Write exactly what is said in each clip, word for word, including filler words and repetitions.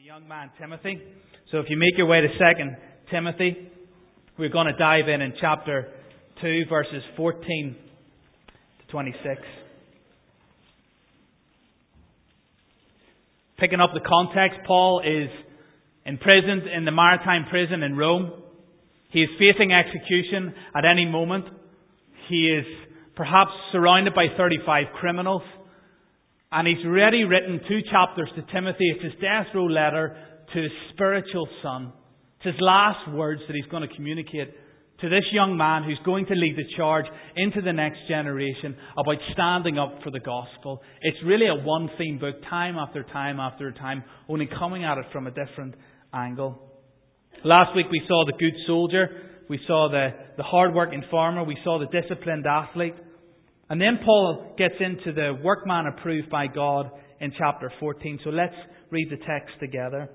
young man, Timothy. So if you make your way to Second Timothy, we're going to dive in in chapter two, verses fourteen to twenty-six. Picking up the context, Paul is imprisoned in the maritime prison in Rome. He is facing execution at any moment. He is perhaps surrounded by thirty-five criminals. And he's already written two chapters to Timothy. It's his death row letter to his spiritual son. It's his last words that he's going to communicate to this young man who's going to lead the charge into the next generation about standing up for the gospel. It's really a one-theme book, time after time after time, only coming at it from a different angle. Last week we saw the good soldier. We saw the, the hard-working farmer. We saw the disciplined athlete. And then Paul gets into the workman approved by God in chapter fourteen. So let's read the text together.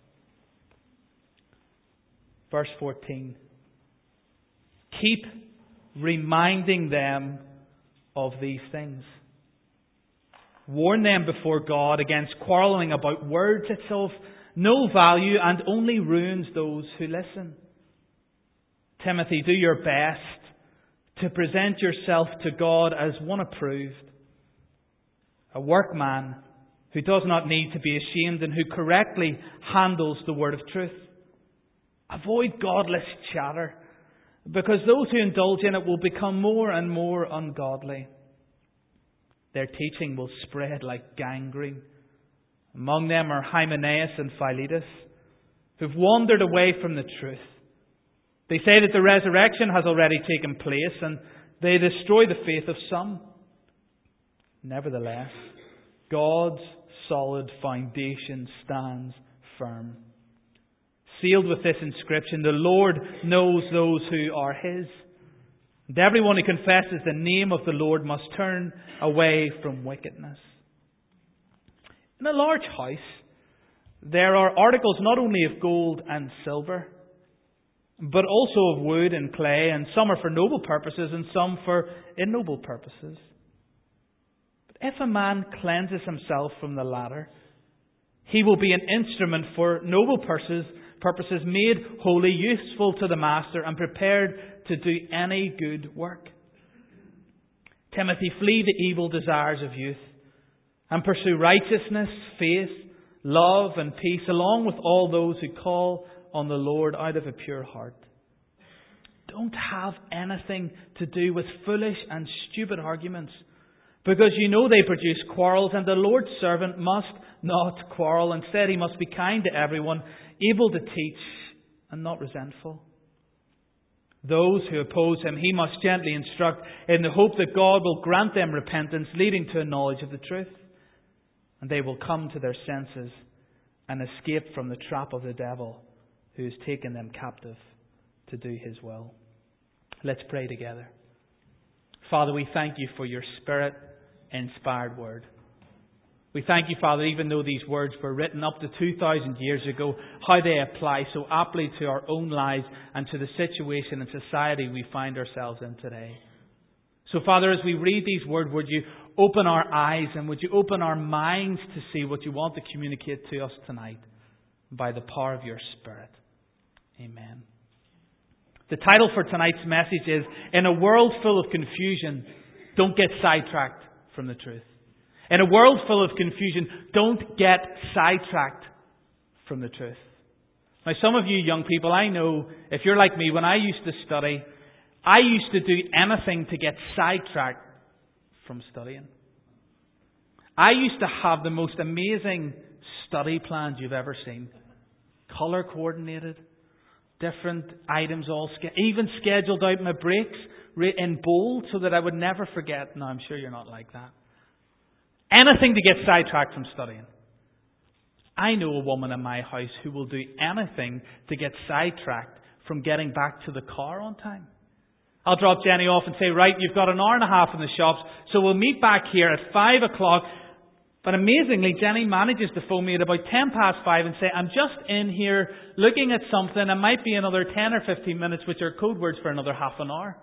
Verse fourteen. Keep reminding them of these things. Warn them before God against quarrelling about words. It's of no value and only ruins those who listen. Timothy, do your best to present yourself to God as one approved, a workman who does not need to be ashamed and who correctly handles the word of truth. Avoid godless chatter, because those who indulge in it will become more and more ungodly. Their teaching will spread like gangrene. Among them are Hymenaeus and Philetus, who've wandered away from the truth. They say that the resurrection has already taken place and they destroy the faith of some. Nevertheless, God's solid foundation stands firm. Sealed with this inscription, the Lord knows those who are His. And everyone who confesses the name of the Lord must turn away from wickedness. In a large house, there are articles not only of gold and silver, but also of wood and clay, and some are for noble purposes and some for ignoble purposes. But if a man cleanses himself from the latter, he will be an instrument for noble purposes, purposes made holy, useful to the master, and prepared to do any good work. Timothy, flee the evil desires of youth, and pursue righteousness, faith, love, and peace, along with all those who call on the Lord out of a pure heart. Don't have anything to do with foolish and stupid arguments, because you know they produce quarrels, and the Lord's servant must not quarrel. Instead, he must be kind to everyone, able to teach, and not resentful. Those who oppose him, he must gently instruct in the hope that God will grant them repentance, leading to a knowledge of the truth, and they will come to their senses and escape from the trap of the devil, who has taken them captive to do His will. Let's pray together. Father, we thank You for Your Spirit-inspired word. We thank You, Father, even though these words were written up to two thousand years ago, how they apply so aptly to our own lives and to the situation and society we find ourselves in today. So, Father, as we read these words, would You open our eyes and would You open our minds to see what You want to communicate to us tonight by the power of Your Spirit. Amen. The title for tonight's message is, In a World Full of Confusion, Don't Get Sidetracked from the Truth. In a world full of confusion, don't get sidetracked from the truth. Now, some of you young people, I know, if you're like me, when I used to study, I used to do anything to get sidetracked from studying. I used to have the most amazing study plans you've ever seen. Colour coordinated. Different items all, even scheduled out my breaks in bold so that I would never forget. No, I'm sure you're not like that. Anything to get sidetracked from studying. I know a woman in my house who will do anything to get sidetracked from getting back to the car on time. I'll drop Jenny off and say, right, you've got an hour and a half in the shops, so we'll meet back here at five o'clock. But amazingly, Jenny manages to phone me at about ten past five and say, I'm just in here looking at something. It might be another ten or fifteen minutes, which are code words for another half an hour.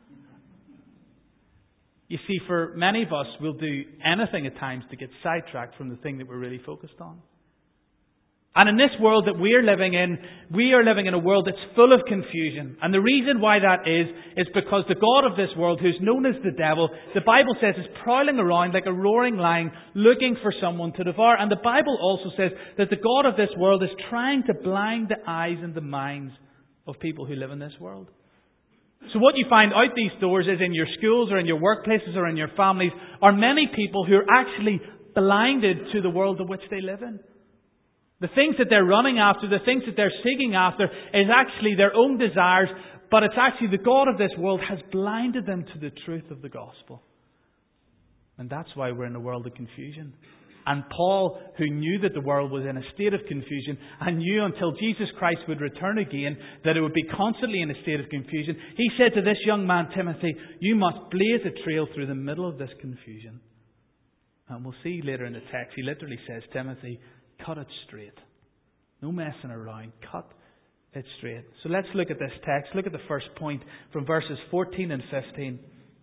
You see, for many of us, we'll do anything at times to get sidetracked from the thing that we're really focused on. And in this world that we're living in, we are living in a world that's full of confusion. And the reason why that is, is because the God of this world, who's known as the devil, the Bible says is prowling around like a roaring lion, looking for someone to devour. And the Bible also says that the God of this world is trying to blind the eyes and the minds of people who live in this world. So what you find out these doors is in your schools or in your workplaces or in your families are many people who are actually blinded to the world in which they live in. The things that they're running after, the things that they're seeking after is actually their own desires, but it's actually the God of this world has blinded them to the truth of the gospel. And that's why we're in a world of confusion. And Paul, who knew that the world was in a state of confusion and knew until Jesus Christ would return again that it would be constantly in a state of confusion, he said to this young man, Timothy, you must blaze a trail through the middle of this confusion. And we'll see later in the text, he literally says, Timothy, cut it straight. No messing around. Cut it straight. So let's look at this text. Look at the first point from verses fourteen and fifteen.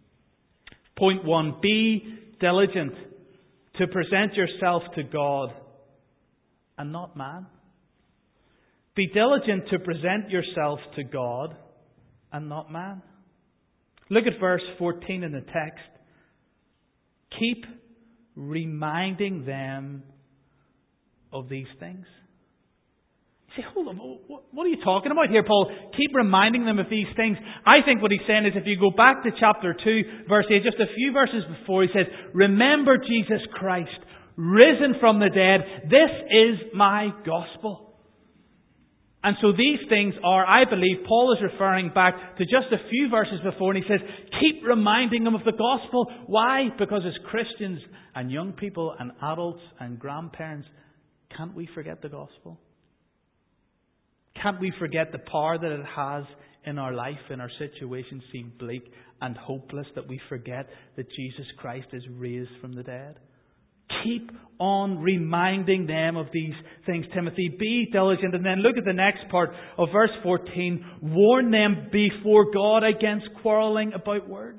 Point one, be diligent to present yourself to God and not man. Be diligent to present yourself to God and not man. Look at verse fourteen in the text. Keep reminding them of these things. You say, hold on, what are you talking about here, Paul? Keep reminding them of these things. I think what he's saying is if you go back to chapter two, verse eight, just a few verses before, he says, remember Jesus Christ, risen from the dead. This is my gospel. And so these things are, I believe, Paul is referring back to just a few verses before, and he says, keep reminding them of the gospel. Why? Because as Christians and young people and adults and grandparents, can't we forget the gospel? Can't we forget the power that it has in our life, in our situation seem bleak and hopeless, that we forget that Jesus Christ is raised from the dead? Keep on reminding them of these things, Timothy. Be diligent. And then look at the next part of verse fourteen. Warn them before God against quarreling about words.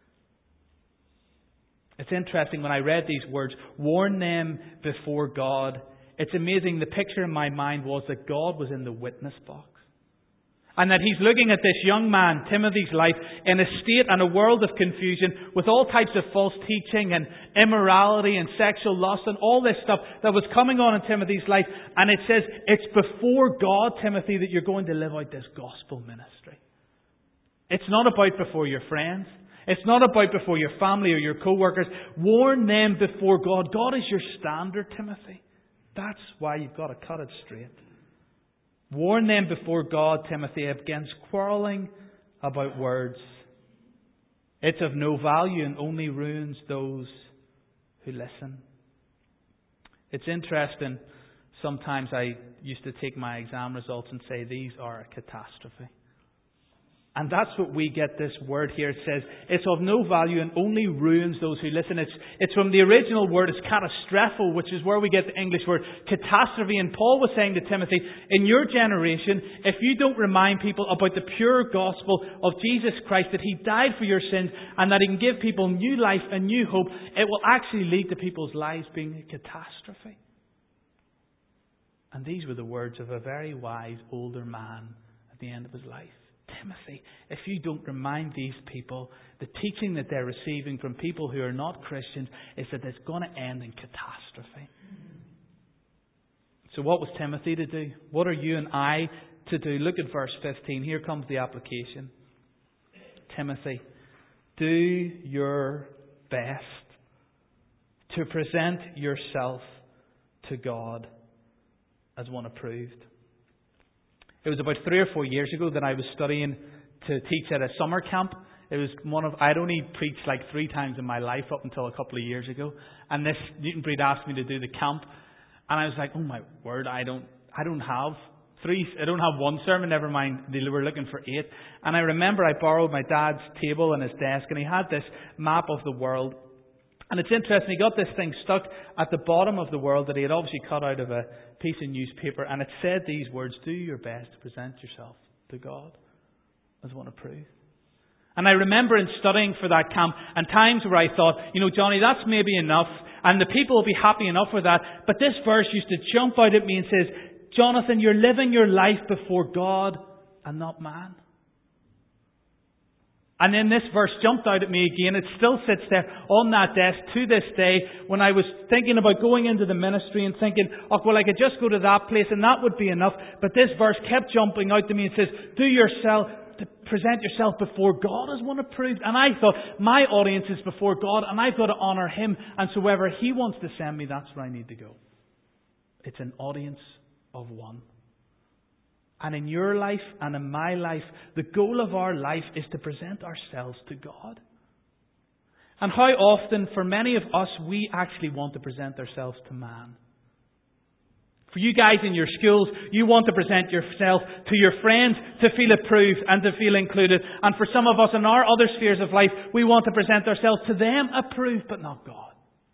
It's interesting when I read these words, warn them before God. It's amazing. The picture in my mind was that God was in the witness box. And that He's looking at this young man, Timothy's life, in a state and a world of confusion with all types of false teaching and immorality and sexual lust and all this stuff that was coming on in Timothy's life. And it says, it's before God, Timothy, that you're going to live out this gospel ministry. It's not about before your friends. It's not about before your family or your co-workers. Warn them before God. God is your standard, Timothy. That's why you've got to cut it straight. Warn them before God, Timothy, against quarreling about words. It's of no value and only ruins those who listen. It's interesting. Sometimes I used to take my exam results and say, these are a catastrophe. And that's what we get this word here. It says, it's of no value and only ruins those who listen. It's, it's from the original word, it's katastrophal, which is where we get the English word catastrophe. And Paul was saying to Timothy, in your generation, if you don't remind people about the pure gospel of Jesus Christ, that He died for your sins and that He can give people new life and new hope, it will actually lead to people's lives being a catastrophe. And these were the words of a very wise older man at the end of his life. Timothy, if you don't remind these people, the teaching that they're receiving from people who are not Christians is that it's going to end in catastrophe. So what was Timothy to do? What are you and I to do? Look at verse fifteen. Here comes the application. Timothy, do your best to present yourself to God as one approved. It was about three or four years ago that I was studying to teach at a summer camp. It was one of, I'd only preached like three times in my life up until a couple of years ago. And this Newton Breed asked me to do the camp. And I was like, oh my word, I don't, I don't have three, I don't have one sermon, never mind, they were looking for eight. And I remember I borrowed my dad's table and his desk, and he had this map of the world. And it's interesting, he got this thing stuck at the bottom of the world that he had obviously cut out of a piece of newspaper, and it said these words, do your best to present yourself to God as one approved. And I remember in studying for that camp, and times where I thought, you know, Johnny, that's maybe enough, and the people will be happy enough with that, but this verse used to jump out at me and says, Jonathan, you're living your life before God and not man. And then this verse jumped out at me again. It still sits there on that desk to this day when I was thinking about going into the ministry and thinking, oh, well, I could just go to that place and that would be enough. But this verse kept jumping out to me and says, do yourself, to present yourself before God as one approved. And I thought, my audience is before God and I've got to honour Him. And so wherever He wants to send me, that's where I need to go. It's an audience of one. And in your life and in my life, the goal of our life is to present ourselves to God. And how often, for many of us, we actually want to present ourselves to man. For you guys in your schools, you want to present yourself to your friends to feel approved and to feel included. And for some of us in our other spheres of life, we want to present ourselves to them approved, but not God.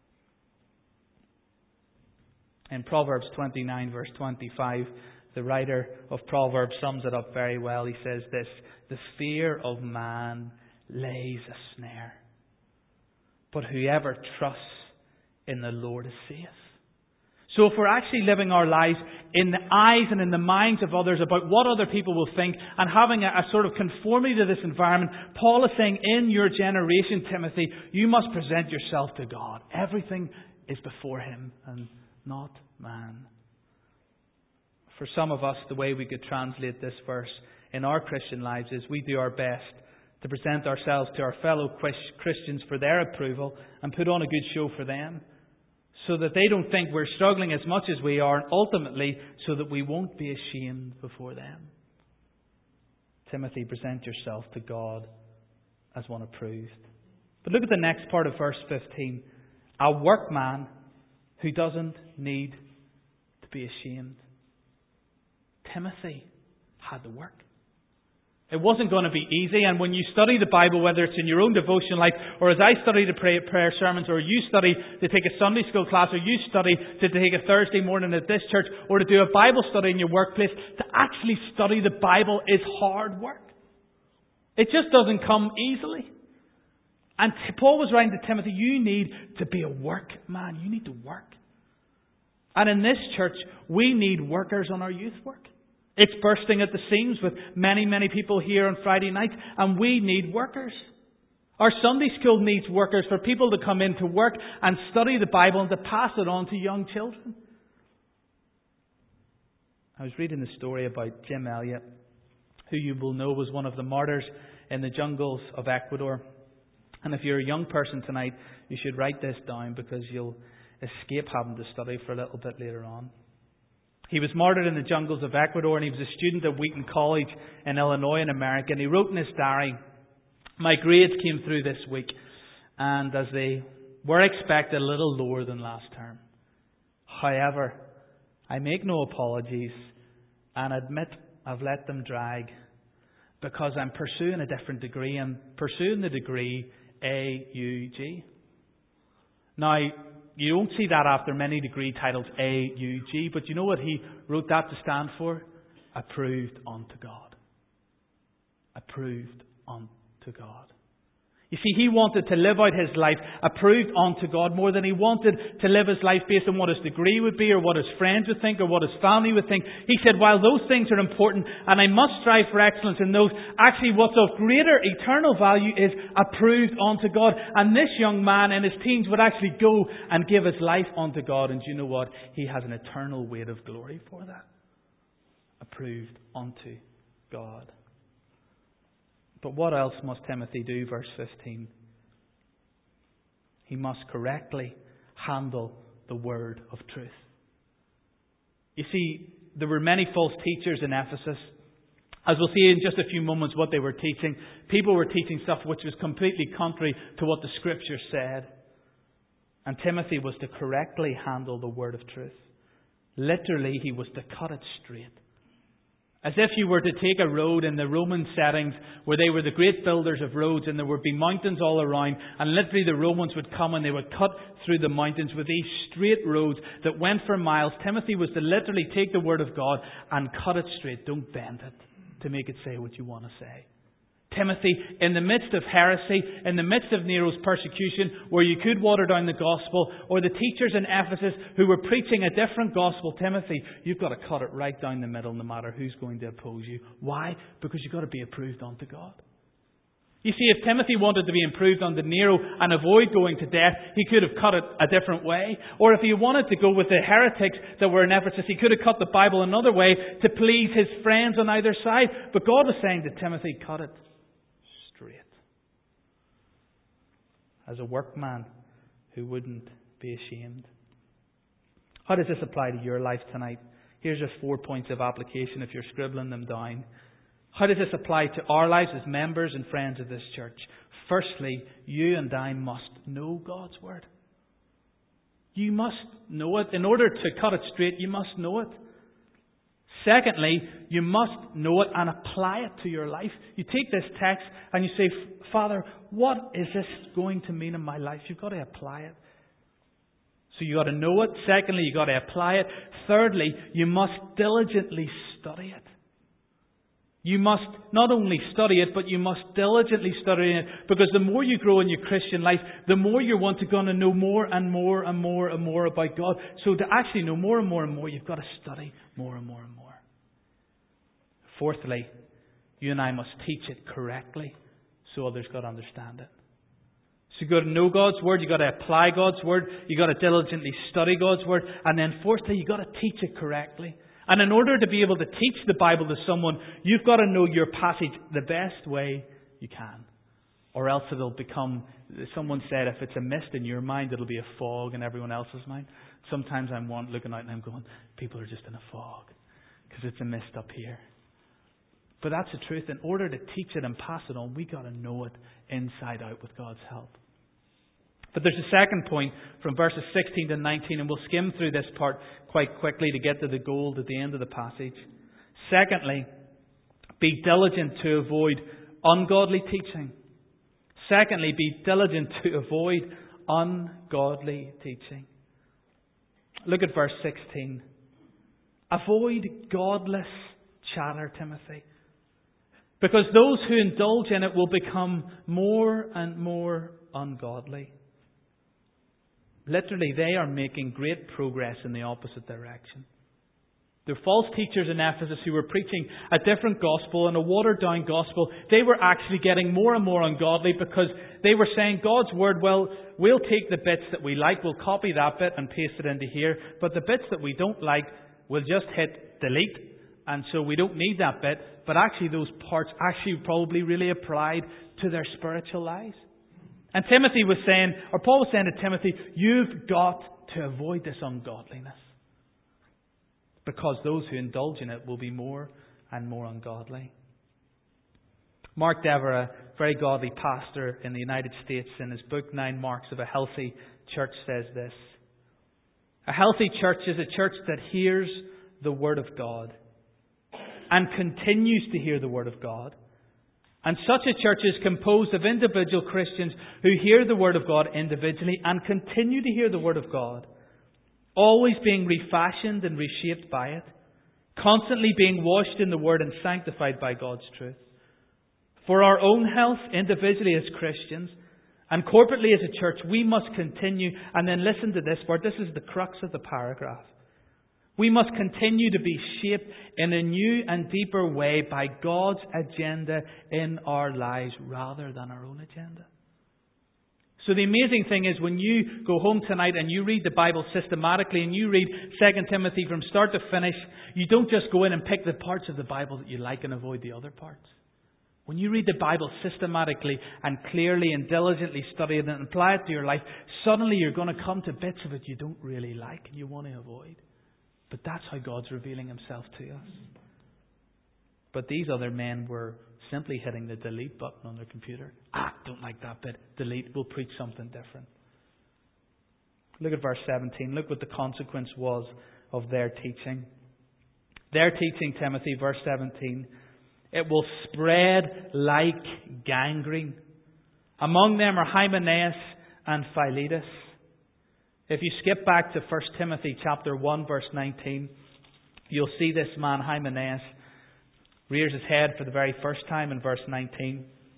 In Proverbs twenty-nine, verse twenty-five, the writer of Proverbs sums it up very well. He says this, the fear of man lays a snare, but whoever trusts in the Lord is safe. So if we're actually living our lives in the eyes and in the minds of others about what other people will think and having a, a sort of conformity to this environment, Paul is saying, in your generation, Timothy, you must present yourself to God. Everything is before Him and not man. For some of us, the way we could translate this verse in our Christian lives is we do our best to present ourselves to our fellow Christians for their approval and put on a good show for them so that they don't think we're struggling as much as we are, and ultimately so that we won't be ashamed before them. Timothy, present yourself to God as one approved. But look at the next part of verse fifteen. A workman who doesn't need to be ashamed. Timothy had to work. It wasn't going to be easy, and when you study the Bible, whether it's in your own devotion life, or as I study to pray prayer sermons, or you study to take a Sunday school class, or you study to take a Thursday morning at this church, or to do a Bible study in your workplace, to actually study the Bible is hard work. It just doesn't come easily. And Paul was writing to Timothy, you need to be a workman. You need to work. And in this church, we need workers on our youth work. It's bursting at the seams with many, many people here on Friday night, and we need workers. Our Sunday school needs workers for people to come in to work and study the Bible and to pass it on to young children. I was reading the story about Jim Elliot, who you will know was one of the martyrs in the jungles of Ecuador. And if you're a young person tonight, you should write this down because you'll escape having to study for a little bit later on. He was martyred in the jungles of Ecuador, and he was a student at Wheaton College in Illinois in America. And he wrote in his diary, my grades came through this week, and as they were expected, a little lower than last term. However, I make no apologies and admit I've let them drag because I'm pursuing a different degree. I'm pursuing the degree A U G. Now, you don't see that after many degree titles, A U G, but you know what he wrote that to stand for? Approved unto God. Approved unto God. You see, he wanted to live out his life approved unto God more than he wanted to live his life based on what his degree would be or what his friends would think or what his family would think. He said, while those things are important and I must strive for excellence in those, actually what's of greater eternal value is approved unto God. And this young man in his teens would actually go and give his life unto God. And do you know what? He has an eternal weight of glory for that. Approved unto God. But what else must Timothy do? Verse fifteen. He must correctly handle the word of truth. You see, there were many false teachers in Ephesus. As we'll see in just a few moments what they were teaching. People were teaching stuff which was completely contrary to what the Scripture said. And Timothy was to correctly handle the word of truth. Literally, he was to cut it straight. As if you were to take a road in the Roman settings where they were the great builders of roads and there would be mountains all around, and literally the Romans would come and they would cut through the mountains with these straight roads that went for miles. Timothy was to literally take the word of God and cut it straight. Don't bend it to make it say what you want to say. Timothy, in the midst of heresy, in the midst of Nero's persecution, where you could water down the gospel, or the teachers in Ephesus who were preaching a different gospel, Timothy, you've got to cut it right down the middle no matter who's going to oppose you. Why? Because you've got to be approved unto God. You see, if Timothy wanted to be improved under Nero and avoid going to death, he could have cut it a different way. Or if he wanted to go with the heretics that were in Ephesus, he could have cut the Bible another way to please his friends on either side. But God was saying to Timothy, cut it straight. As a workman who wouldn't be ashamed. How does this apply to your life tonight? Here's just four points of application if you're scribbling them down. How does this apply to our lives as members and friends of this church? Firstly, you and I must know God's Word. You must know it. In order to cut it straight, you must know it. Secondly, you must know it and apply it to your life. You take this text and you say, Father, what is this going to mean in my life? You've got to apply it. So you've got to know it. Secondly, you've got to apply it. Thirdly, you must diligently study it. You must not only study it, but you must diligently study it. Because the more you grow in your Christian life, the more you want to go and know more and more and more and more about God. So to actually know more and more and more, you've got to study more and more and more. Fourthly, you and I must teach it correctly so others got to understand it. So you've got to know God's Word, you've got to apply God's Word, you've got to diligently study God's Word, and then fourthly, you've got to teach it correctly. And in order to be able to teach the Bible to someone, you've got to know your passage the best way you can. Or else it'll become, someone said, if it's a mist in your mind, it'll be a fog in everyone else's mind. Sometimes I'm one looking out and I'm going, people are just in a fog because it's a mist up here. But that's the truth. In order to teach it and pass it on, we've got to know it inside out with God's help. But there's a second point from verses sixteen to nineteen, and we'll skim through this part quite quickly to get to the gold at the end of the passage. Secondly, be diligent to avoid ungodly teaching. Secondly, be diligent to avoid ungodly teaching. Look at verse sixteen. Avoid godless chatter, Timothy. Because those who indulge in it will become more and more ungodly. Literally, they are making great progress in the opposite direction. The false teachers in Ephesus who were preaching a different gospel and a watered-down gospel, they were actually getting more and more ungodly because they were saying God's Word, well, we'll take the bits that we like, we'll copy that bit and paste it into here, but the bits that we don't like, we'll just hit delete, and so we don't need that bit. But actually those parts actually probably really applied to their spiritual lives. And Timothy was saying, or Paul was saying to Timothy, you've got to avoid this ungodliness. Because those who indulge in it will be more and more ungodly. Mark Dever, a very godly pastor in the United States, in his book Nine Marks of a Healthy Church, says this. A healthy church is a church that hears the Word of God and continues to hear the Word of God. And such a church is composed of individual Christians who hear the Word of God individually and continue to hear the Word of God, always being refashioned and reshaped by it, constantly being washed in the Word and sanctified by God's truth. For our own health, individually as Christians, and corporately as a church, we must continue, and then listen to this part, this is the crux of the paragraph. We must continue to be shaped in a new and deeper way by God's agenda in our lives rather than our own agenda. So the amazing thing is when you go home tonight and you read the Bible systematically and you read Second Timothy from start to finish, you don't just go in and pick the parts of the Bible that you like and avoid the other parts. When you read the Bible systematically and clearly and diligently study it and apply it to your life, suddenly you're going to come to bits of it you don't really like and you want to avoid. But that's how God's revealing Himself to us. But these other men were simply hitting the delete button on their computer. Ah, don't like that bit. Delete. We'll preach something different. Look at verse seventeen. Look what the consequence was of their teaching. Their teaching, Timothy, verse seventeen. It will spread like gangrene. Among them are Hymenaeus and Philetus. If you skip back to First Timothy chapter one, verse nineteen, you'll see this man, Hymenaeus, rears his head for the very first time in verse nineteen.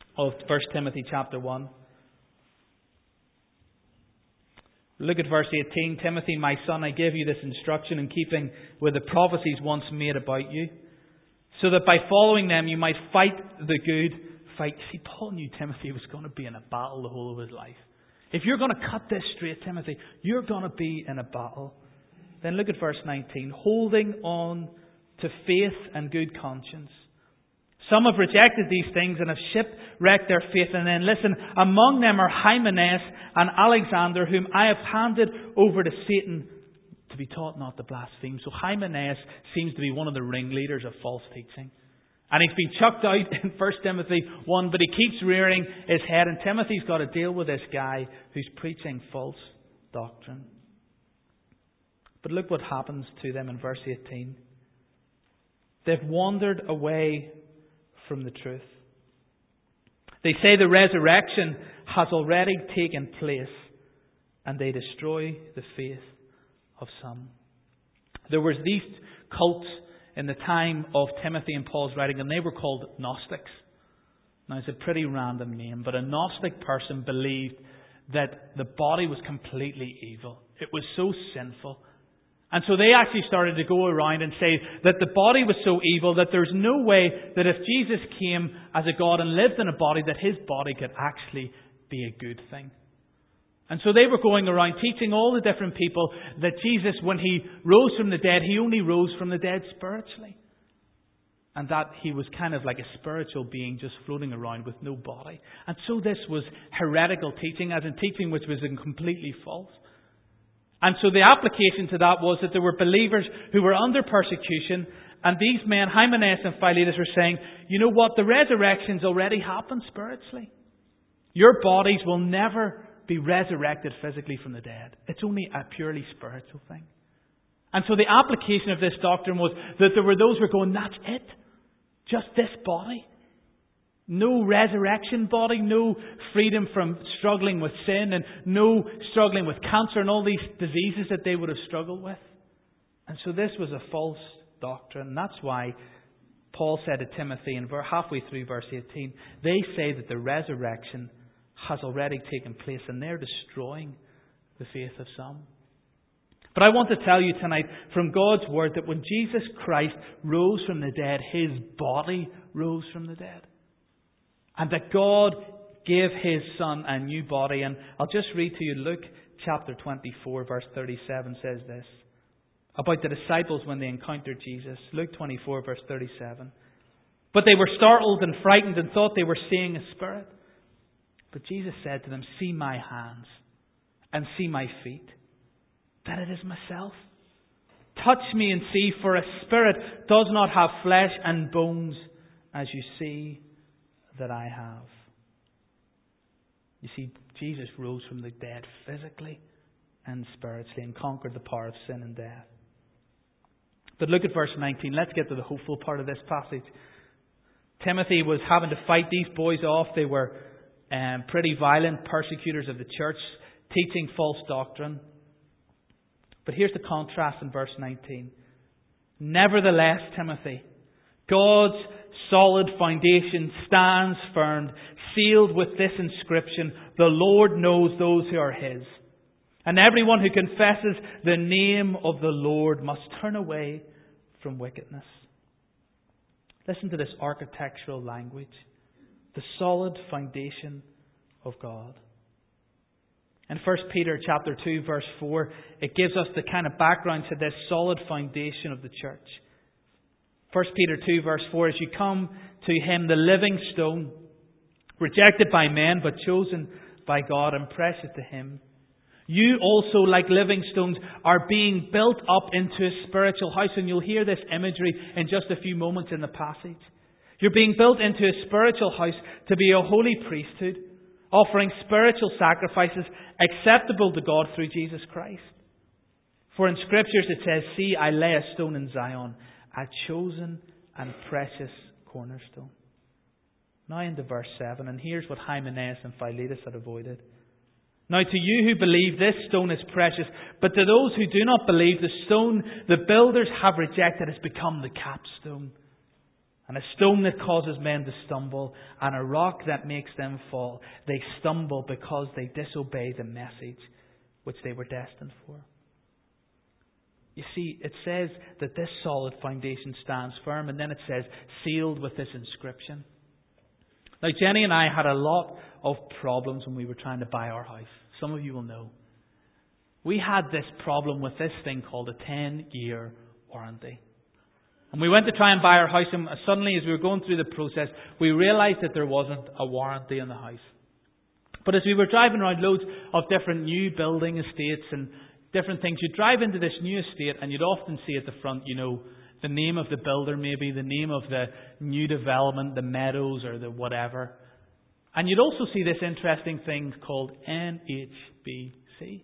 of First Timothy chapter one. Look at verse eighteen. Timothy, my son, I give you this instruction in keeping with the prophecies once made about you, so that by following them you might fight the good fight. See, Paul knew Timothy was going to be in a battle the whole of his life. If you're going to cut this straight, Timothy, you're going to be in a battle. Then look at verse nineteen. Holding on to faith and good conscience. Some have rejected these things and have shipwrecked their faith. And then listen, among them are Hymenaeus and Alexander, whom I have handed over to Satan to be taught not to blaspheme. So Hymenaeus seems to be one of the ringleaders of false teaching. And he's been chucked out in First Timothy one, but he keeps rearing his head. And Timothy's got to deal with this guy who's preaching false doctrine. But look what happens to them in verse eighteen. They've wandered away from the truth. They say the resurrection has already taken place, and they destroy the faith of some. There was these cults in the time of Timothy and Paul's writing, and they were called Gnostics. Now, it's a pretty random name, but a Gnostic person believed that the body was completely evil. It was so sinful. And so they actually started to go around and say that the body was so evil that there's no way that if Jesus came as a God and lived in a body, that his body could actually be a good thing. And so they were going around teaching all the different people that Jesus, when he rose from the dead, he only rose from the dead spiritually. And that he was kind of like a spiritual being just floating around with no body. And so this was heretical teaching, as in teaching which was completely false. And so the application to that was that there were believers who were under persecution, and these men, Hymenaeus and Philetus, were saying, you know what, the resurrection's already happened spiritually. Your bodies will never be resurrected physically from the dead. It's only a purely spiritual thing. And so the application of this doctrine was that there were those who were going, that's it. Just this body. No resurrection body, no freedom from struggling with sin, and no struggling with cancer and all these diseases that they would have struggled with. And so this was a false doctrine. And that's why Paul said to Timothy in halfway through verse eighteen, they say that the resurrection has already taken place, and they're destroying the faith of some. But I want to tell you tonight from God's Word that when Jesus Christ rose from the dead, his body rose from the dead. And that God gave his Son a new body. And I'll just read to you Luke chapter twenty-four, verse thirty-seven says this. About the disciples when they encountered Jesus. Luke twenty-four, verse thirty-seven. But they were startled and frightened and thought they were seeing a spirit. But Jesus said to them, see my hands and see my feet, that it is myself. Touch me and see, for a spirit does not have flesh and bones, as you see that I have. You see, Jesus rose from the dead physically and spiritually and conquered the power of sin and death. But look at verse nineteen. Let's get to the hopeful part of this passage. Timothy was having to fight these boys off. They were um, pretty violent persecutors of the church, teaching false doctrine. But here's the contrast in verse nineteen. Nevertheless, Timothy, God's solid foundation stands firm, sealed with this inscription, the Lord knows those who are his. And everyone who confesses the name of the Lord must turn away from wickedness. Listen to this architectural language. The solid foundation of God. In First Peter chapter two, verse four, it gives us the kind of background to this solid foundation of the church. First Peter two, verse four, as you come to him, the living stone, rejected by men, but chosen by God and precious to him. You also, like living stones, are being built up into a spiritual house. And you'll hear this imagery in just a few moments in the passage. You're being built into a spiritual house to be a holy priesthood, offering spiritual sacrifices acceptable to God through Jesus Christ. For in Scriptures it says, see, I lay a stone in Zion, a chosen and precious cornerstone. Now into verse seven, and here's what Hymenaeus and Philetus had avoided. Now to you who believe, this stone is precious, but to those who do not believe, the stone the builders have rejected has become the capstone, and a stone that causes men to stumble, and a rock that makes them fall. They stumble because they disobey the message which they were destined for. You see, it says that this solid foundation stands firm, and then it says, sealed with this inscription. Now, Jenny and I had a lot of problems when we were trying to buy our house. Some of you will know. We had this problem with this thing called a ten-year warranty. And we went to try and buy our house, and suddenly as we were going through the process, we realised that there wasn't a warranty on the house. But as we were driving around loads of different new building estates and different things, you'd drive into this new estate and you'd often see at the front, you know, the name of the builder maybe, the name of the new development, the Meadows or the whatever. And you'd also see this interesting thing called N H B C.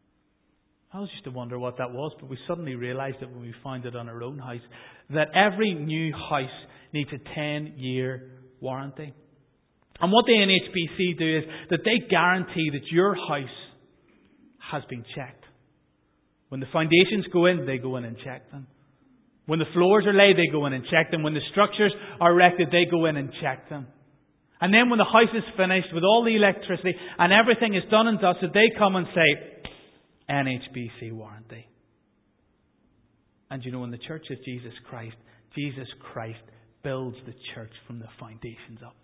I was used to wonder what that was, but we suddenly realised it when we found it on our own house, that every new house needs a ten-year warranty. And what the N H B C do is that they guarantee that your house has been checked. When the foundations go in, they go in and check them. When the floors are laid, they go in and check them. When the structures are erected, they go in and check them. And then when the house is finished with all the electricity and everything is done and dusted, they come and say, N H B C warranty. And you know, in the Church of Jesus Christ, Jesus Christ builds the church from the foundations up.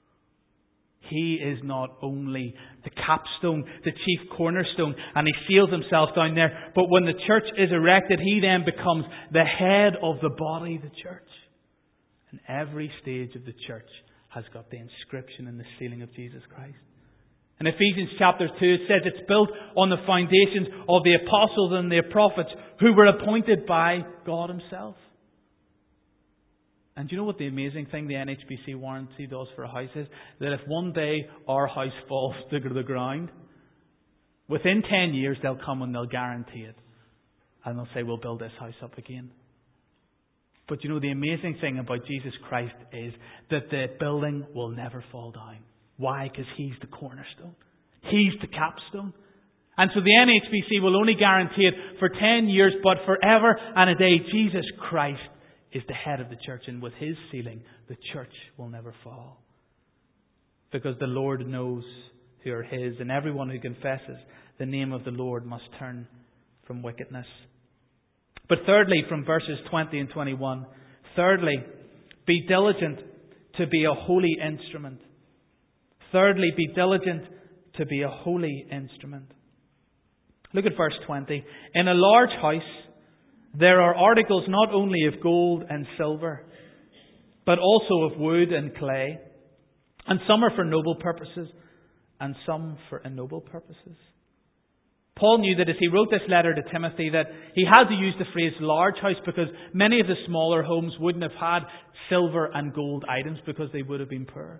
He is not only the capstone, the chief cornerstone, and He seals Himself down there, but when the church is erected, He then becomes the head of the body, the church. And every stage of the church has got the inscription and the sealing of Jesus Christ. In Ephesians chapter two, it says it's built on the foundations of the apostles and the prophets who were appointed by God Himself. And do you know what the amazing thing the N H B C warranty does for a house is? That if one day our house falls to the ground, within ten years they'll come and they'll guarantee it. And they'll say, we'll build this house up again. But you know, the amazing thing about Jesus Christ is that the building will never fall down. Why? Because He's the cornerstone. He's the capstone. And so the N H B C will only guarantee it for ten years, but forever and a day, Jesus Christ is the head of the church. And with His sealing, the church will never fall. Because the Lord knows who are His, and everyone who confesses the name of the Lord must turn from wickedness. But thirdly, from verses twenty and twenty-one, thirdly, be diligent to be a holy instrument. Thirdly, be diligent to be a holy instrument. Look at verse twenty. In a large house, there are articles not only of gold and silver, but also of wood and clay. And some are for noble purposes, and some for ignoble purposes. Paul knew that as he wrote this letter to Timothy that he had to use the phrase large house because many of the smaller homes wouldn't have had silver and gold items because they would have been poor.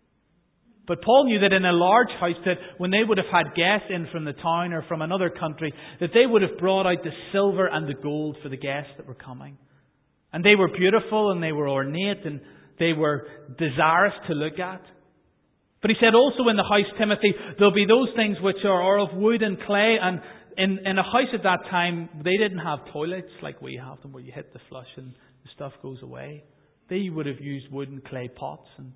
But Paul knew that in a large house, that when they would have had guests in from the town or from another country, that they would have brought out the silver and the gold for the guests that were coming. And they were beautiful and they were ornate and they were desirous to look at. But he said also in the house, Timothy, there'll be those things which are, are of wood and clay. And in, in a house at that time, they didn't have toilets like we have them, where you hit the flush and the stuff goes away. They would have used wood and clay pots. And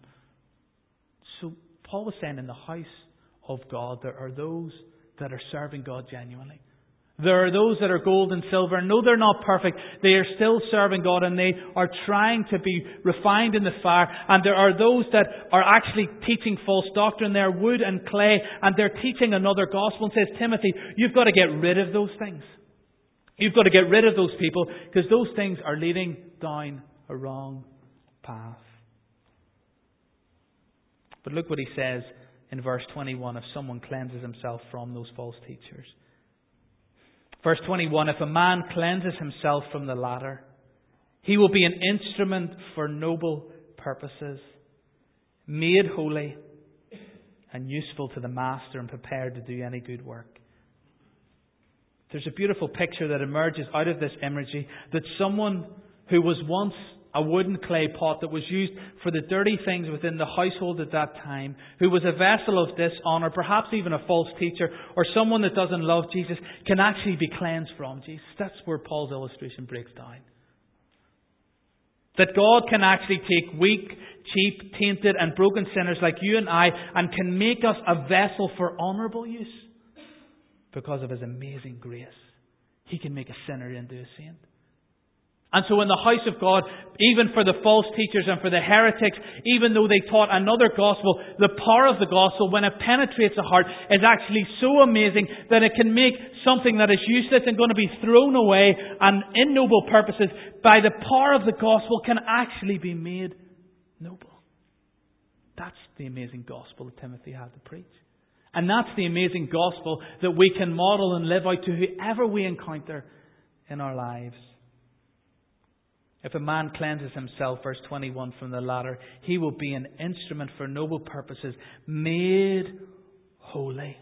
so Paul was saying in the house of God, there are those that are serving God genuinely. There are those that are gold and silver. No, they're not perfect. They are still serving God and they are trying to be refined in the fire. And there are those that are actually teaching false doctrine. They're wood and clay and they're teaching another gospel. And says, Timothy, you've got to get rid of those things. You've got to get rid of those people because those things are leading down a wrong path. But look what he says in verse twenty-one, if someone cleanses himself from those false teachers. Verse twenty-one, if a man cleanses himself from the latter, he will be an instrument for noble purposes, made holy and useful to the master and prepared to do any good work. There's a beautiful picture that emerges out of this imagery that someone who was once a wooden clay pot that was used for the dirty things within the household at that time, who was a vessel of dishonour, perhaps even a false teacher, or someone that doesn't love Jesus, can actually be cleansed from Jesus. That's where Paul's illustration breaks down. That God can actually take weak, cheap, tainted and broken sinners like you and I and can make us a vessel for honourable use because of His amazing grace. He can make a sinner into a saint. And so in the house of God, even for the false teachers and for the heretics, even though they taught another gospel, the power of the gospel, when it penetrates the heart, is actually so amazing that it can make something that is useless and going to be thrown away and in noble purposes, by the power of the gospel, can actually be made noble. That's the amazing gospel that Timothy had to preach. And that's the amazing gospel that we can model and live out to whoever we encounter in our lives. If a man cleanses himself, verse twenty-one, from the latter, he will be an instrument for noble purposes, made holy.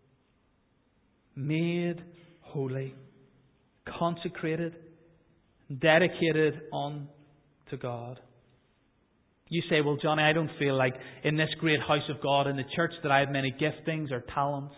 Made holy. Consecrated. Dedicated unto God. You say, well, Johnny, I don't feel like in this great house of God, in the church, that I have many giftings or talents.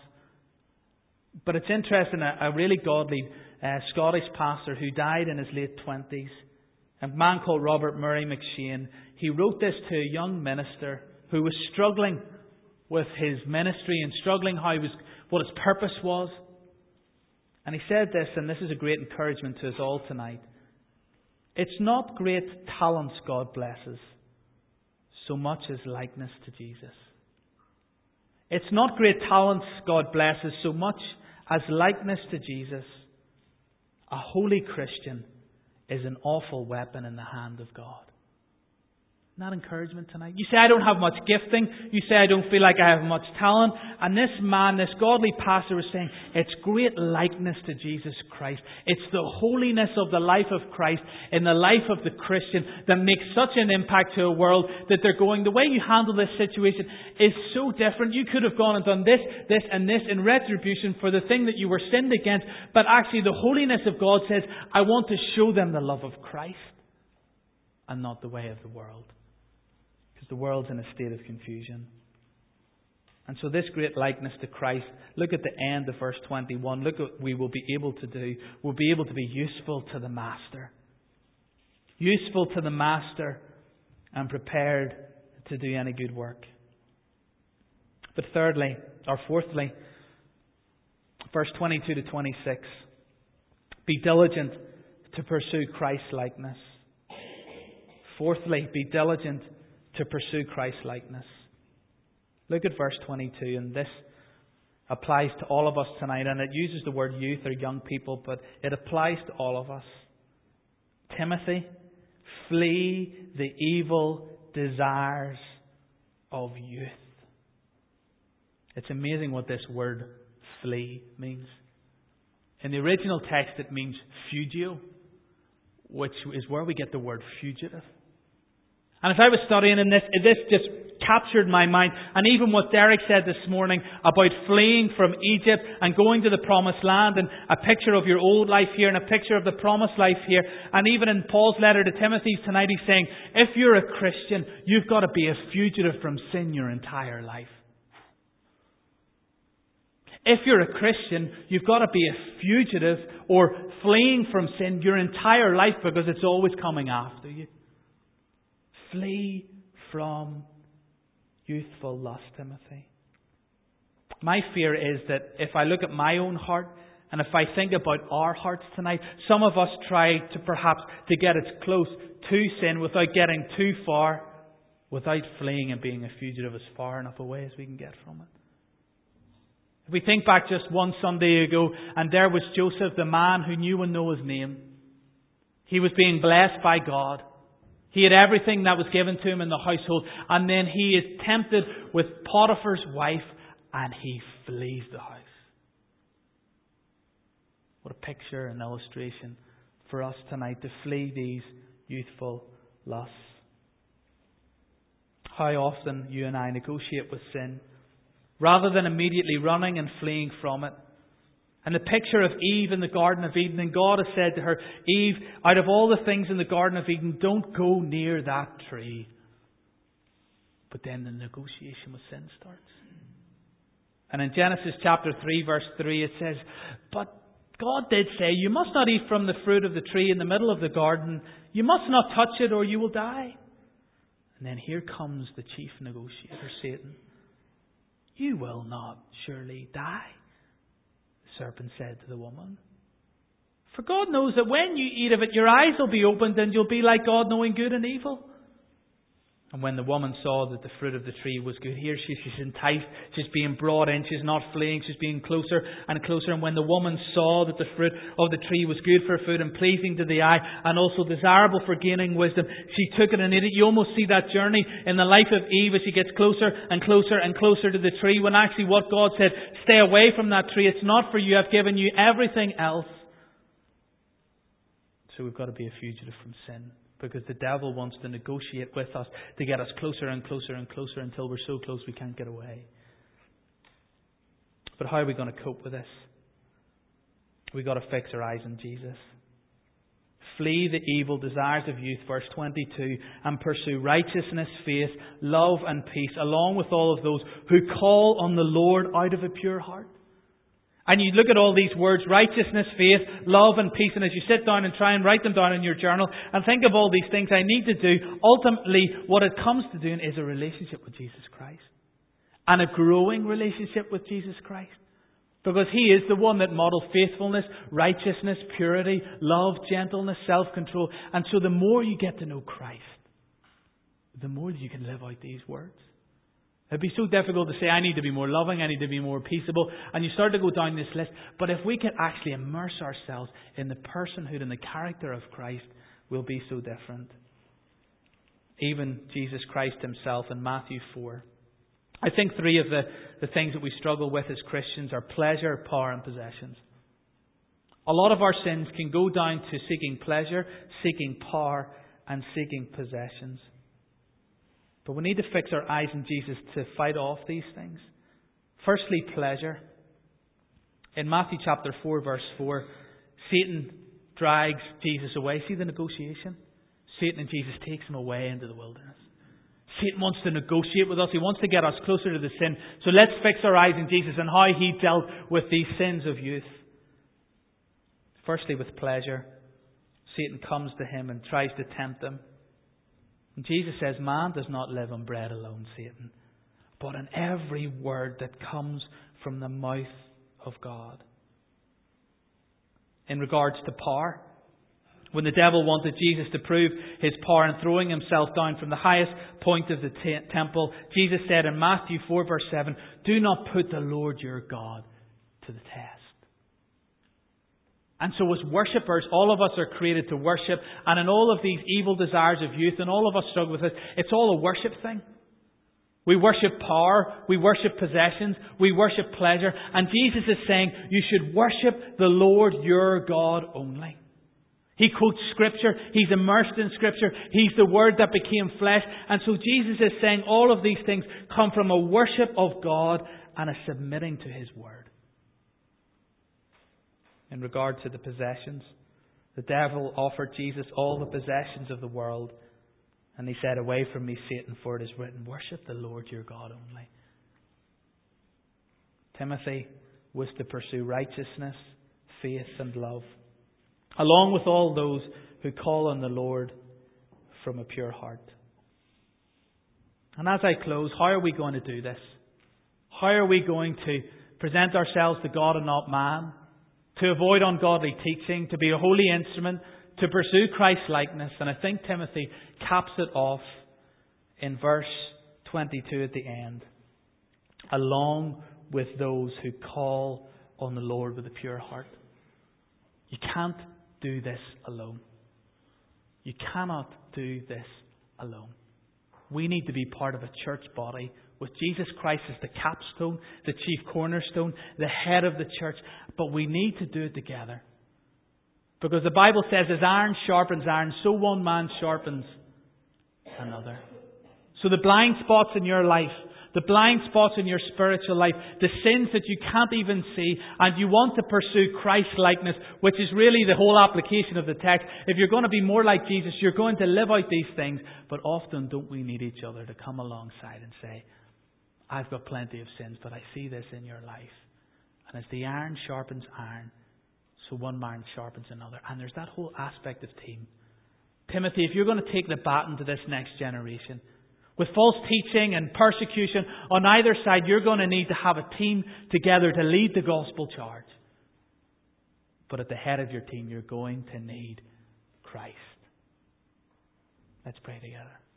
But it's interesting, a, a really godly uh, Scottish pastor who died in his late twenties, a man called Robert Murray McShane, he wrote this to a young minister who was struggling with his ministry and struggling how he was, what his purpose was. And he said this, and this is a great encouragement to us all tonight. It's not great talents God blesses, so much as likeness to Jesus. It's not great talents God blesses, so much as likeness to Jesus. A holy Christian is an awful weapon in the hand of God. Not encouragement tonight. You say, I don't have much gifting. You say, I don't feel like I have much talent. And this man, this godly pastor was saying, it's great likeness to Jesus Christ. It's the holiness of the life of Christ in the life of the Christian that makes such an impact to a world that they're going, the way you handle this situation is so different. You could have gone and done this, this and this in retribution for the thing that you were sinned against. But actually the holiness of God says, I want to show them the love of Christ and not the way of the world. Because the world's in a state of confusion. And so this great likeness to Christ, look at the end of verse twenty-one. Look what we will be able to do. We'll be able to be useful to the Master. Useful to the Master and prepared to do any good work. But thirdly, or fourthly, verse twenty-two to twenty-six. Be diligent to pursue Christ's likeness. Fourthly, be diligent to pursue Christ's likeness. Look at verse twenty-two, and this applies to all of us tonight, and it uses the word youth or young people, but it applies to all of us. Timothy, flee the evil desires of youth. It's amazing what this word flee means. In the original text it means fugio, which is where we get the word fugitive. And as I was studying in this, this just captured my mind. And even what Derek said this morning about fleeing from Egypt and going to the promised land, and a picture of your old life here and a picture of the promised life here. And even in Paul's letter to Timothy tonight, he's saying, if you're a Christian, you've got to be a fugitive from sin your entire life. If you're a Christian, you've got to be a fugitive or fleeing from sin your entire life, because it's always coming after you. Flee from youthful lust, Timothy. My fear is that if I look at my own heart and if I think about our hearts tonight, some of us try to perhaps to get as close to sin without getting too far, without fleeing and being a fugitive as far enough away as we can get from it. If we think back just one Sunday ago, and there was Joseph, the man who knew and know his name. He was being blessed by God. He had everything that was given to him in the household. And then he is tempted with Potiphar's wife, and he flees the house. What a picture and illustration for us tonight, to flee these youthful lusts. How often you and I negotiate with sin, rather than immediately running and fleeing from it. And the picture of Eve in the Garden of Eden, and God has said to her, Eve, out of all the things in the Garden of Eden, don't go near that tree. But then the negotiation with sin starts. And in Genesis chapter three, verse three, it says, but God did say, you must not eat from the fruit of the tree in the middle of the garden. You must not touch it or you will die. And then here comes the chief negotiator, Satan. You will not surely die, the serpent said to the woman. For God knows that when you eat of it, your eyes will be opened and you'll be like God, knowing good and evil. And when the woman saw that the fruit of the tree was good, here she, she's enticed, she's being brought in, she's not fleeing, she's being closer and closer. And when the woman saw that the fruit of the tree was good for food and pleasing to the eye and also desirable for gaining wisdom, she took it and ate it. You almost see that journey in the life of Eve as she gets closer and closer and closer to the tree, when actually what God said, stay away from that tree. It's not for you. I've given you everything else. So we've got to be a fugitive from sin. Because the devil wants to negotiate with us to get us closer and closer and closer until we're so close we can't get away. But how are we going to cope with this? We've got to fix our eyes on Jesus. Flee the evil desires of youth, verse twenty-two, and pursue righteousness, faith, love and peace, along with all of those who call on the Lord out of a pure heart. And you look at all these words, righteousness, faith, love and peace, and as you sit down and try and write them down in your journal and think of all these things I need to do, ultimately what it comes to doing is a relationship with Jesus Christ. And a growing relationship with Jesus Christ. Because He is the one that models faithfulness, righteousness, purity, love, gentleness, self-control. And so the more you get to know Christ, the more you can live out these words. It'd be so difficult to say, I need to be more loving, I need to be more peaceable. And you start to go down this list. But if we can actually immerse ourselves in the personhood and the character of Christ, we'll be so different. Even Jesus Christ Himself in Matthew four. I think three of the, the things that we struggle with as Christians are pleasure, power and possessions. A lot of our sins can go down to seeking pleasure, seeking power and seeking possessions. But we need to fix our eyes on Jesus to fight off these things. Firstly, pleasure. In Matthew chapter four, verse four, Satan drags Jesus away. See the negotiation? Satan and Jesus takes Him away into the wilderness. Satan wants to negotiate with us. He wants to get us closer to the sin. So let's fix our eyes on Jesus and how He dealt with these sins of youth. Firstly, with pleasure. Satan comes to Him and tries to tempt Him. And Jesus says, man does not live on bread alone, Satan, but on every word that comes from the mouth of God. In regards to power, when the devil wanted Jesus to prove His power and throwing Himself down from the highest point of the t- temple, Jesus said in Matthew four verse seven, do not put the Lord your God to the test. And so as worshippers, all of us are created to worship. And in all of these evil desires of youth, and all of us struggle with it, it's all a worship thing. We worship power, we worship possessions, we worship pleasure. And Jesus is saying, you should worship the Lord your God only. He quotes Scripture, He's immersed in Scripture, He's the Word that became flesh. And so Jesus is saying all of these things come from a worship of God and a submitting to His Word. In regard to the possessions, the devil offered Jesus all the possessions of the world. And He said, away from me, Satan, for it is written, worship the Lord your God only. Timothy was to pursue righteousness, faith and love, along with all those who call on the Lord from a pure heart. And as I close, how are we going to do this? How are we going to present ourselves to God and not man? To avoid ungodly teaching, to be a holy instrument, to pursue Christ-likeness. And I think Timothy caps it off in verse twenty-two at the end. Along with those who call on the Lord with a pure heart. You can't do this alone. You cannot do this alone. We need to be part of a church body with Jesus Christ as the capstone, the chief cornerstone, the head of the church. But we need to do it together. Because the Bible says, as iron sharpens iron, so one man sharpens another. So the blind spots in your life, the blind spots in your spiritual life, the sins that you can't even see, and you want to pursue Christ-likeness, which is really the whole application of the text. If you're going to be more like Jesus, you're going to live out these things. But often don't we need each other to come alongside and say, I've got plenty of sins, but I see this in your life. And as the iron sharpens iron, so one iron sharpens another. And there's that whole aspect of team. Timothy, if you're going to take the baton to this next generation, with false teaching and persecution on either side, you're going to need to have a team together to lead the gospel charge. But at the head of your team, you're going to need Christ. Let's pray together.